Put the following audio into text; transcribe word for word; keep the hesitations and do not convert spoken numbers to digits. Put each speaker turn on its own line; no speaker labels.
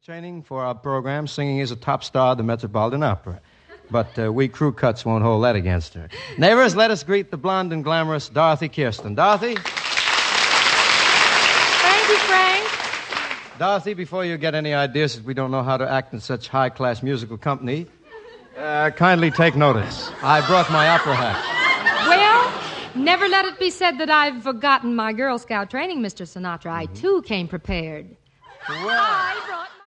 Training for our program, singing is a top star of the Metropolitan Opera. But uh, we crew cuts won't hold that against her. Neighbors, let us greet the blonde and glamorous Dorothy Kirsten. Dorothy?
Thank you, Frank.
Dorothy, before you get any ideas that we don't know how to act in such high-class musical company, uh, kindly take notice. I brought my opera hat.
Well, never let it be said that I've forgotten my Girl Scout training, Mister Sinatra. I, too, came prepared.
Well...
I brought